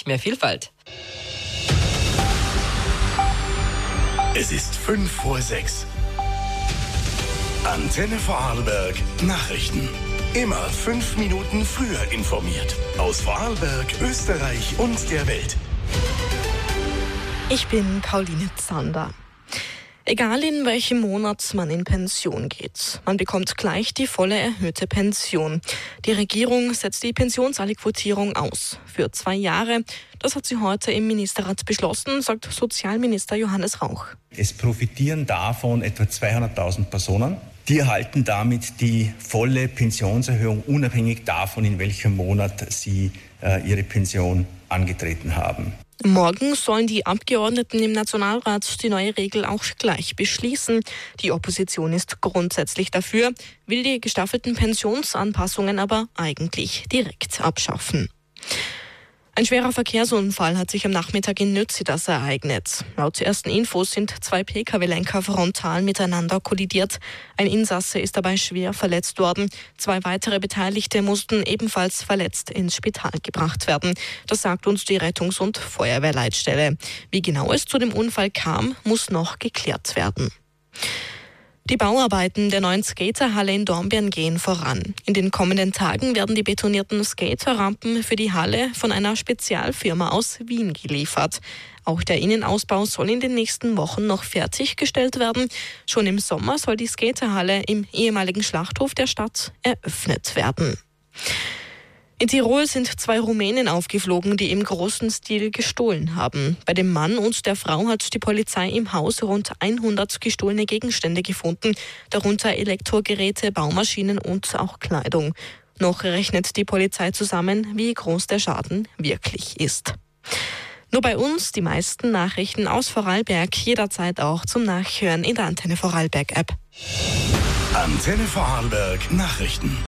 euch mehr Vielfalt. Es ist 5:05. Antenne Vorarlberg Nachrichten. Immer 5 Minuten früher informiert. Aus Vorarlberg, Österreich und der Welt. Ich bin Pauline Zander. Egal in welchem Monat man in Pension geht, man bekommt gleich die volle erhöhte Pension. Die Regierung setzt die Pensionsallerquotierung aus. Für 2 Jahre. Das hat sie heute im Ministerrat beschlossen, sagt Sozialminister Johannes Rauch. Es profitieren davon etwa 200.000 Personen. Die erhalten damit die volle Pensionserhöhung, unabhängig davon, in welchem Monat sie ihre Pension angetreten haben. Morgen sollen die Abgeordneten im Nationalrat die neue Regel auch gleich beschließen. Die Opposition ist grundsätzlich dafür, will die gestaffelten Pensionsanpassungen aber eigentlich direkt abschaffen. Ein schwerer Verkehrsunfall hat sich am Nachmittag in Nützidas ereignet. Laut ersten Infos sind 2 Pkw-Lenker frontal miteinander kollidiert. Ein Insasse ist dabei schwer verletzt worden. 2 weitere Beteiligte mussten ebenfalls verletzt ins Spital gebracht werden. Das sagt uns die Rettungs- und Feuerwehrleitstelle. Wie genau es zu dem Unfall kam, muss noch geklärt werden. Die Bauarbeiten der neuen Skaterhalle in Dornbirn gehen voran. In den kommenden Tagen werden die betonierten Skaterrampen für die Halle von einer Spezialfirma aus Wien geliefert. Auch der Innenausbau soll in den nächsten Wochen noch fertiggestellt werden. Schon im Sommer soll die Skaterhalle im ehemaligen Schlachthof der Stadt eröffnet werden. In Tirol sind 2 Rumänen aufgeflogen, die im großen Stil gestohlen haben. Bei dem Mann und der Frau hat die Polizei im Haus rund 100 gestohlene Gegenstände gefunden, darunter Elektrogeräte, Baumaschinen und auch Kleidung. Noch rechnet die Polizei zusammen, wie groß der Schaden wirklich ist. Nur bei uns die meisten Nachrichten aus Vorarlberg, jederzeit auch zum Nachhören in der Antenne Vorarlberg App. Antenne Vorarlberg Nachrichten.